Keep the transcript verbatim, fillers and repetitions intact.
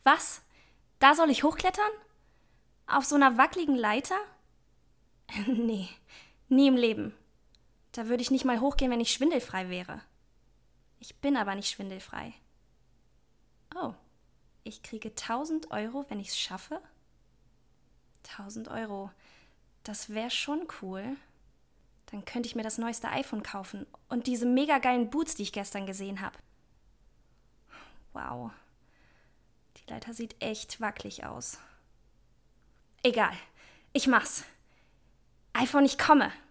Was? Da soll ich hochklettern? Auf so einer wackeligen Leiter? Nee, nie im Leben. Da würde ich nicht mal hochgehen, wenn ich schwindelfrei wäre. Ich bin aber nicht schwindelfrei. Oh, ich kriege tausend Euro, wenn ich es schaffe? tausend Euro, das wäre schon cool. Dann könnte ich mir das neueste iPhone kaufen und diese mega geilen Boots, die ich gestern gesehen habe. Wow, die Leiter sieht echt wackelig aus. Egal, ich mach's. iPhone, ich komme.